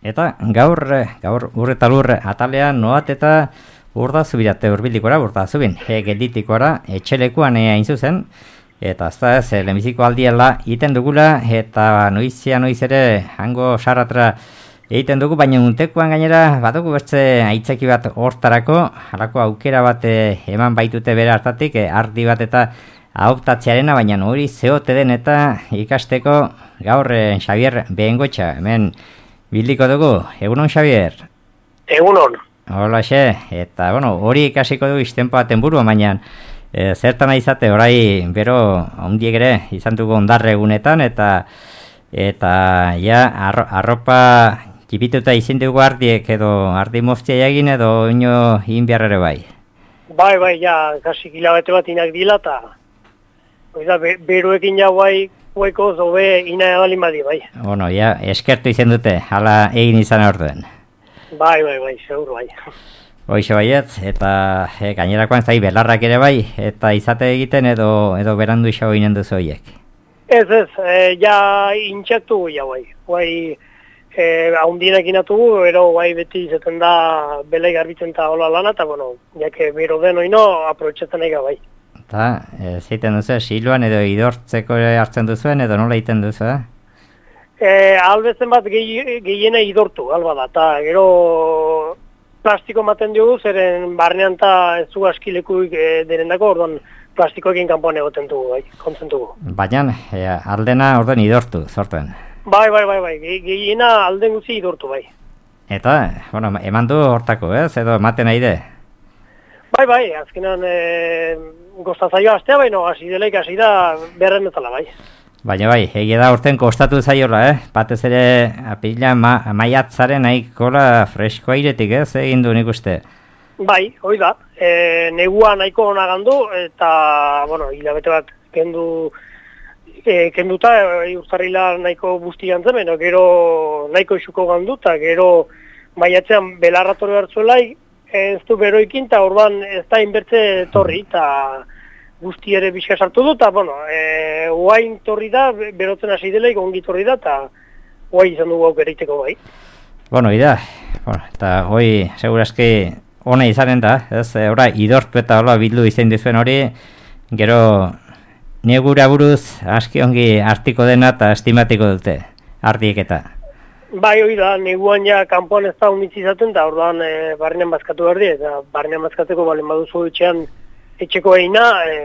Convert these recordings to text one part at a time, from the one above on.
Eta gaur ur eta lur atalean noat eta Urdazubirate hurbilikora, Urdazubin, gelditikora, etxelekuan hain zuzen, eta ez lehenbiziko aldiela egiten dugula, eta noiz ere hango sarratra egiten dugu, baina untekoan gainera badugu bertze aitzeki bat hortarako, halako aukera bat eman baitute bere hartatik, ardi bat eta hauptatzearena, baina hori zeote den eta ikasteko gaur Xabier Behengoetxa, hemen bildiko dugu. Egunon, Xabier? Egunon. Holaxe, eta hori ikasiko dugu iztenpo baten burua, baina zertan izate, orai bero ondiek ere izan dugu ondarre egunetan, eta ja arropa txipituta izin dugu ardiek edo ardi moztia egin edo ino egin behar ere bai. Bai, ja, kasi hilabete bat inak dila, eta beroekin ja guaiko zobe ina edalin badi, bai. Ja, eskertu izan dute, hala egin izan orduen. Bai, segur bai. Hoxe baiet, eta gainerakoan zai belarrak ere bai, eta izate egiten edo berandu isago inen duzu horiek. Ez, ja intxatu ja bai. Bai, haundienak inatugu, ero bai beti izaten da belai garbitzen eta hola lana, eta jake bero den oino aprobetxetan ega bai. Eta, zeiten duzu, siluan edo idortzeko hartzen duzuen edo nola egiten duzu, Albezen bat gehiena idortu, alba da, eta gero plastiko maten diogu, zeren barnean eta ez du askilekuik denendako, orduan plastikoekin kanpoan egoten dugu, bai, kontzen dugu. Baina, aldena orduan idortu, zorten. Bai, gehiena alden guzi idortu, bai. Eta, eman du hortako, edo ematen nahi de? Bai, azkenan goztazaioa astea, hasi delaik hasi da berren bezala, bai. Baina bai, egia da urten kostatu zaiola, batez ere apila maiatzaren nahikola fresko airetik, egin du nik uste? Bai, hoi da, negua nahiko ona gandu, eta, hilabete bat kenduta, urtarrila nahiko busti gantzen, gero nahiko isuko gandu, eta gero maiatzean belarratore hartzuelai, ez du beroikin, eta orduan ez da inbertze torri, eta guzti ere bizka sartu du, eta, guain torri da, berotzen hasi delaik, ongi torri da, eta guai izan dugu aukeraiteko bai. Eta hoi, segurazki, ona izanen da, ora, idortu eta hola bildu izan dizuen hori, gero, negura buruz, aski ongi artiko dena eta estimatiko dute, ardiek eta. Bai, hoi da, neguan ja kanpoan ez da unitzi izaten, eta orduan barnean bazkatu behar di, eta barnean bazkateko balen baduzu etxean etxeko eina,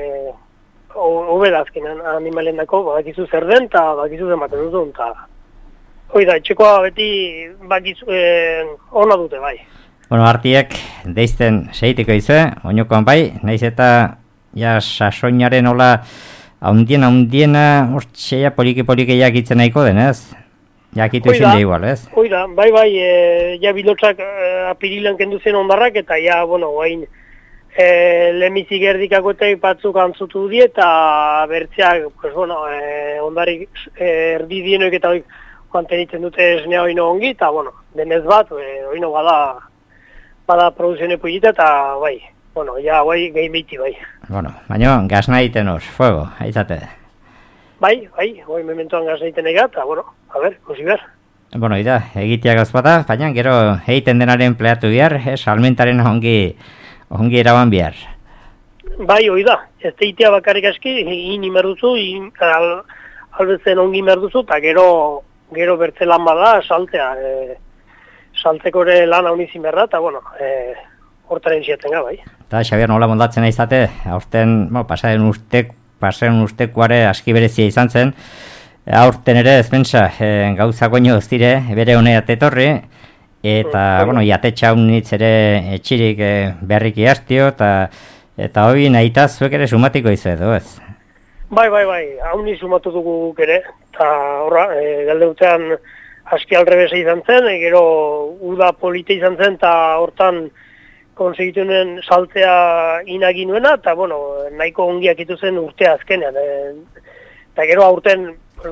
hobe da azkenan animalen dako, bakizu zer den, eta bakizu zenbaten duzun, eta hoi da, etxekoa beti bakizu ona dute, bai. Artiek deizten seitiko izue, oinokoan bai, naiz eta ja sasoinaren hola haundiena, hortxeia poliki jakitzen nahiko den, ez? Jakitu izin da igual, ez? Hoi da, bai, ja bilotzak apirilan kendu zen ondarrak, eta ja, guain, lemizik erdikakoetek batzuk antzutu die, eta bertzeak, ondarik erdi dienoik eta hori mantenitzen dute esnea oino ongi, eta, denez bat, oino bada produzionepo egite, eta, bai, ja, gehi behiti, bai. Baina, gazna egiten hor, fuego, aizate. Bai, mementoan gazna egiten ega, eta, kosi behar. Egitea gazpata, baina, gero, egiten denaren pleatu behar, salmentaren ongi eraban behar. Bai, hoi da. Ez teitea bakarrik aski, in imerduzu, albezen ongi imerduzu, eta gero bertze lan bada, saltea. Salteko ere lan hau nizin berda, eta hortaren ziaten bai. Eta, Xabier, nola moldatzen aizate, aurten, pasaren ustekoare aski berezia izan zen, aurten ere ez pentsa, gauzak oino ez dire, bere honea tetorri, eta, jatetxa unitz ere etxirik berriki hastio, eta hori nahita zuek ere sumatiko izu edo, ez? Bai, hau ni sumatu dugu ere, eta horra, galde urtean aski alrebesa izan zen, gero uda polite izan zen, eta hortan konsegitu nuen saltzea inagin nuena, eta, nahiko ongiak zen urtea azkenean. Eta gero aurten,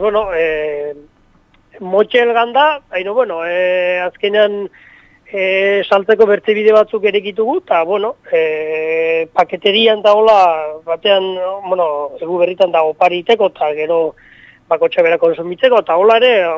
motxel ganda, azkenean saltzeko bertze bide batzuk erekitugu, eta, paketerian da hola, batean, egu berritan da opari iteko, eta gero bakotxa bera konsumitzeko, eta hola ere,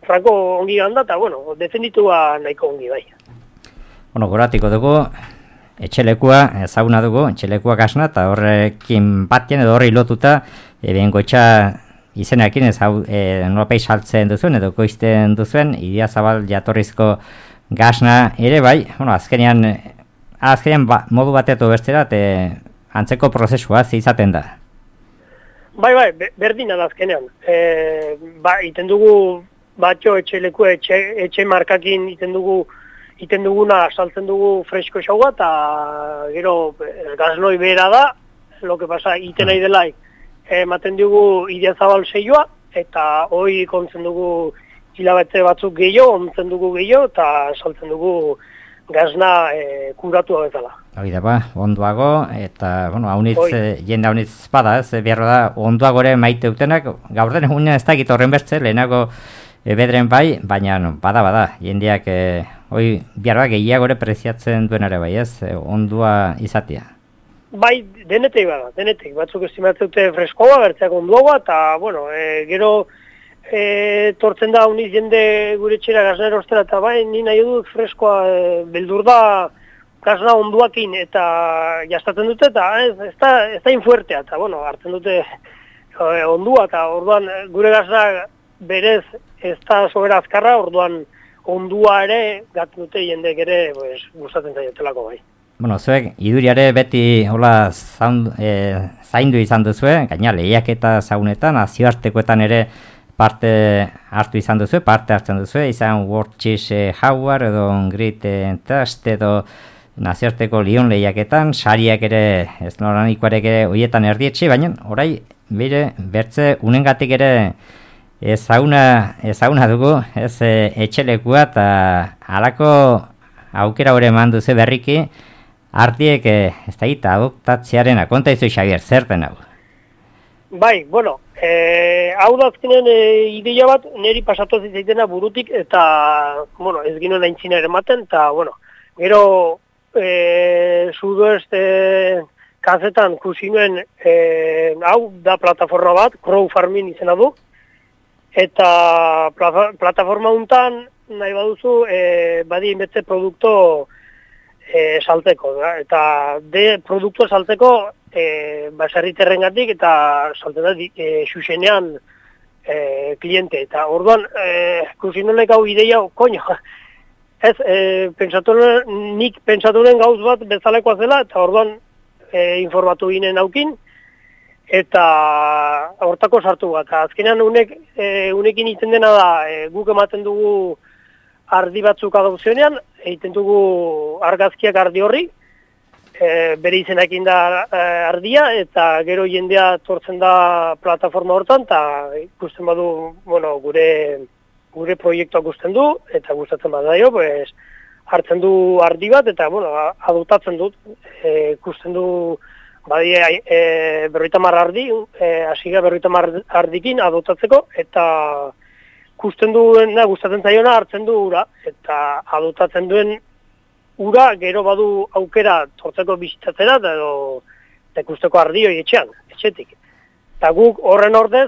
Franco ongi ganda, eta, bueno, defenditua nahiko ongi bai. Bueno, goratiko dugu, etxelekua, ezaguna dugu, etxelekua gasna, eta horrekin batien edo horri lotuta, bengoitxa izenakin ez nolapei saltzen duzuen edo koizten duzuen, Idiazabal jatorrizko gasna ere bai, bueno, azkenean modu batetu bestera, antzeko prozesua izaten da. Bai, berdina da azkenean. Iten dugu batxo etxeleku, etxe markakin iten duguna saltzen dugu fresko xaua, eta gero gaznoi behera da, lo que pasa, iten nahi delaik. Ematen dugu Idiazabal seioa, eta hoi kontzen dugu hilabete batzuk gehiago, ontzen dugu gehiago, eta saltzen dugu gazna kuratua bezala. Hoi da ba, onduago, eta, bueno, jende haunitz bada, behar da, onduago ere maite utenak, gaur den egunean ez da horren bertze, lehenago bedren bai, baina bada, jendeak, hoi, behar da, gehiago ere preziatzen duen ere bai, ez, ondua izatea. Bai, denetik bada, batzuk estimatzen dute freskoa, bertzeak onduagoa, eta, bueno, gero tortzen da uniz jende gure txera gazna erostera, eta bai, ni nahi dut freskoa beldur da gazna onduakin, eta jastatzen dute, eta ez da infuertea, eta, bueno, hartzen dute ondua, eta orduan gure gazna berez ez da sobera azkarra, orduan ondua ere gatzen dute jendek ere gustatzen zaiotelako bai. Bueno, zuek, iduriare beti hola zaindu izan duzue, gaina lehiak eta zaunetan, nazioartekoetan ere parte hartzen duzue, izan World Cheese Howard edo Grit Trust edo nazioarteko Lyon lehiaketan, sariak ere, ez noranikoarek ere hoietan erdietxe, baina orai, bertze unengatik ere ezaguna dugu, ez etxelekua eta halako aukera hori eman duze berriki, ardiek ez da gita adoptatzearen akonta izu Xavier, zerten hau? Bai, bueno, hau da azkenen ideia bat niri pasatu zitzaitena burutik eta, bueno, ez ginen aintzina ere maten, eta, bueno, gero sudoest kazetan kusinuen hau da plataforma bat, Crow Farming izena du, eta plataforma untan nahi baduzu badi inbetze produkto saltzeko, eta produktua saltzeko baserriterrengatik eta saltzen da xuxenean kliente, eta orduan kusinonek hau ideia, koño, ez, nik pentsatunen gauz bat bezalekoa zela, eta orduan informatu ginen aukin, eta hortako sartu bat, azkenean unekin iten dena da, guk ematen dugu ardi batzuk adopzionean, egiten dugu argazkiak ardi horri, bere izenakin da ardia, eta gero jendea tortzen da plataforma hortan, eta ikusten badu, bueno, gure proiektuak gusten du, eta gustatzen badaio, pues, hartzen du ardi bat, eta, bueno, adoptatzen dut, ikusten du, badie, 50 ardi, hasiga 50 ardikin adoptatzeko, eta gustatzen zaiona hartzen du ura, eta adoptatzen duen ura gero badu aukera tortzeko bizitatzera, edo ikusteko ardioi etxetik. Eta guk horren ordez,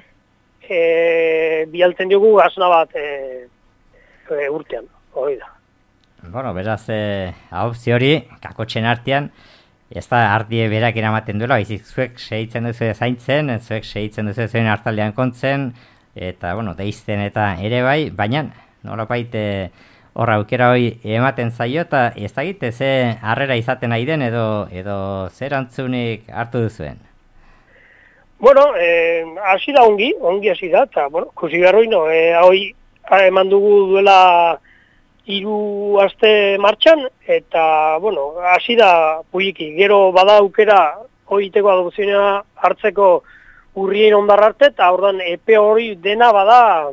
bialtzen diogu gazna bat urtean, hori da. Bueno, beraz, hau hori, kakotxen artean, ez da ardie berak eramaten duela, izik zuek segitzen duzu zaintzen, zuek segitzen duzu zuen hartaldean kontzen, eta, bueno, deizten eta ere bai, baina, nolapait horra aukera hori ematen zaio, eta ez da egite ze harrera izaten nahi den, edo zer antzunik hartu duzuen? Bueno, hasi da ongi hasi da, eta, bueno, kusi beharroi, hoi eman dugu duela 3 aste martxan, eta, bueno, hasi da puiki, gero bada aukera hoi iteko adopzionea hartzeko urrien ondar arte, eta ordan epe hori dena bada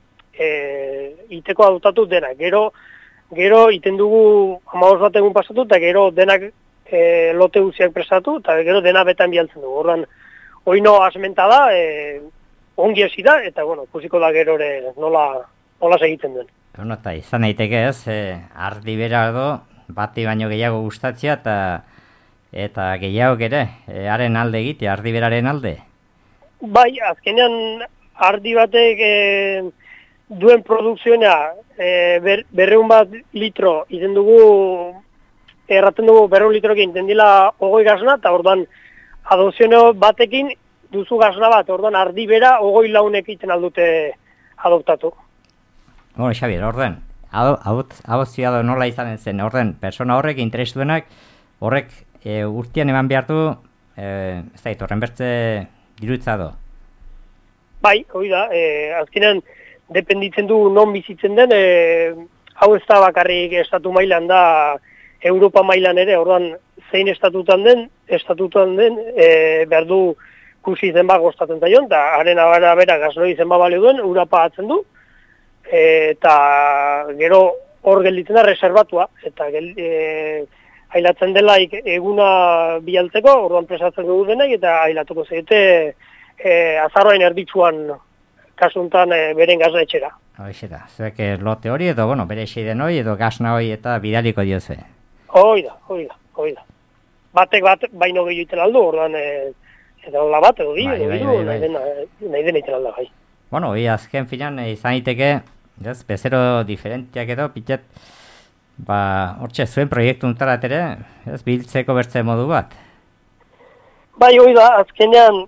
iteko adoptatu dena. Gero iten dugu 15 bat egun pasatu, eta gero denak lote guztiak prestatu, eta gero dena betan bialtzen dugu. Ordan, oino asmenta da, ongi hasi da, eta, bueno, ikusiko da gero ere nola segitzen duen. Bueno, eta izan daiteke ez, ardi bera edo, bati baino gehiago gustatzea, eta gehiago ere, haren alde egite, ardi beraren alde? Bai, azkenean ardi batek duen produkzioa 200 litro izen dugu, erraten dugu 200 litroekin tendila 20 gasna, eta orduan adopziono batekin duzu gasna bat, orduan ardi bera 20 launek iten aldute adoptatu. Bueno, Xabier, orden, adopzioa nola izanen zen, orden, persona horrek, interes duenak, horrek urtean eman behar du, ez da, horren bertze dirutza do. Bai, hori da, azkenean dependitzen du non bizitzen den, hau ez da bakarrik estatu mailan da, Europa mailan ere, orduan zein estatutan den, behar du kusi zenba gostatzen zaion, eta haren arabera gaznoi zenba balio duen, ura pagatzen du, eta gero hor gelditzen da reservatua, eta ailatzen delaik eguna bialtzeko, orduan presatzen dugu denak, eta ailatuko zaite azaroain erditzuan kasuntan beren gazna etxera. Hoxe da, zuek lote hori edo, bueno, bere eseiden hori edo gazna hori eta bidaliko diozue. Hoi da. Batek bat baino gehiu iten aldu, orduan eta hola bat edo di, nahi den iten alda gai. Bueno, azken finan izan iteke, bezero diferentiak edo, pitet, hortxe, zuen proiektu untarat ere, biltzeko bertze modu bat? Bai, hoi da, azkenean,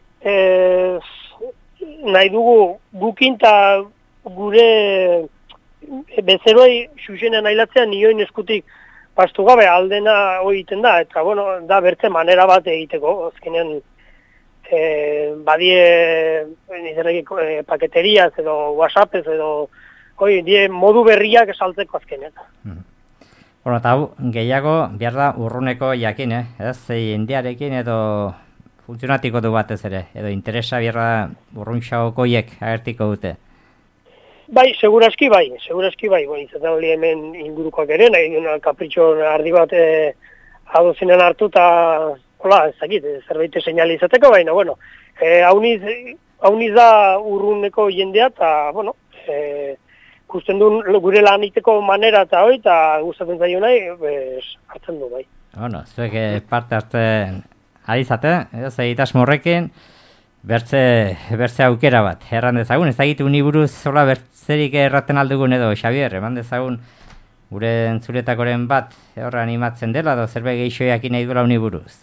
nahi dugu gukinta gure bezeroi xuxenean ailatzea nioin eskutik pastu gabe aldena hori egiten da, eta bueno, da bertze manera bat egiteko, azkenean badie paketeriaz edo whatsappez edo die modu berriak saltzeko azkenean. Bueno, eta gehiago behar da urruneko jakin, ez? Indiarekin edo funtzionatiko du batez ere, edo interesa behar da urruntxagokoiek agertiko dute. Bai, seguraski bai, izaten hori hemen ingurukoak ere, nahi duna kapritxo ardi bat adozinan hartu eta, hola, ez dakit, zerbait seinale izateko, baina, bueno, hauniz da urruneko jendea, eta, bueno, gusten du gure lan iteko manera eta hori, eta gustatzen zaio nahi, hartzen du, bai. Bueno, zuek parte hartzen ari zate, egitasmo horrekin, bertze aukera bat, erran dezagun, ez dakit uniburuz zola bertzerik erraten aldugun edo, Xabier, eman dezagun gure entzuletakoren bat horra animatzen dela, edo zerbait gehixoiak nahi duela uniburuz?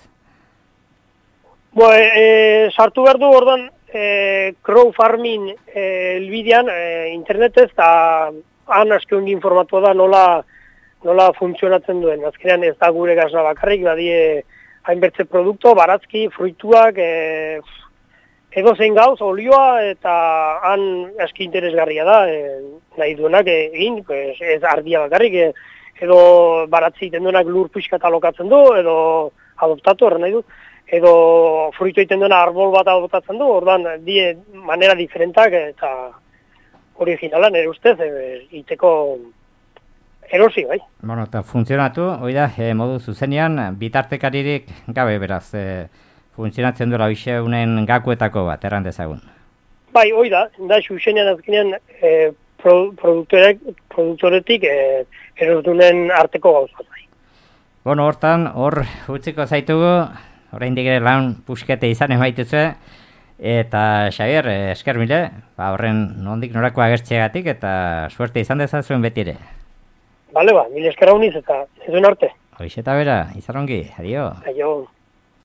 Sartu behar du ordan crowdfarming elbidean internetez, eta han askeun informatua da nola funtzionatzen duen. Azkenean ez da gure gazna bakarrik, badie hainbertze produktu, barazki, fruituak, edo zein gauz, olioa, eta han aski interesgarria da, nahi duenak egin, ez ardia bakarrik, edo baratzi egiten duenak lur puxkat alokatzen du, edo adoptatu, horren nahi du, edo fruitu egiten duena arbol bat adoptatzen du, ordan die manera diferentak, eta originalan ere ustez, iteko erosi, bai. Bueno, eta funtzionatu, hori da, modu zuzenean, bitartekaririk gabe beraz, funtzionatzen duela hoxeunen gakuetako bat, erran dezagun. Bai, hoi da xuxenean azkenean produktoretik erosdunen arteko gauzat. Bueno, hortan, hor utziko zaitugu, oraindik ere lan puskete izan emaituzue, eta Xabier, esker mile, horren nondik norako agertxegatik, eta suerte izan dezazuen beti ere. Bale, mile esker hauniz eta ez duen arte. Hoxe eta bera, izan ongi, adio. Adio.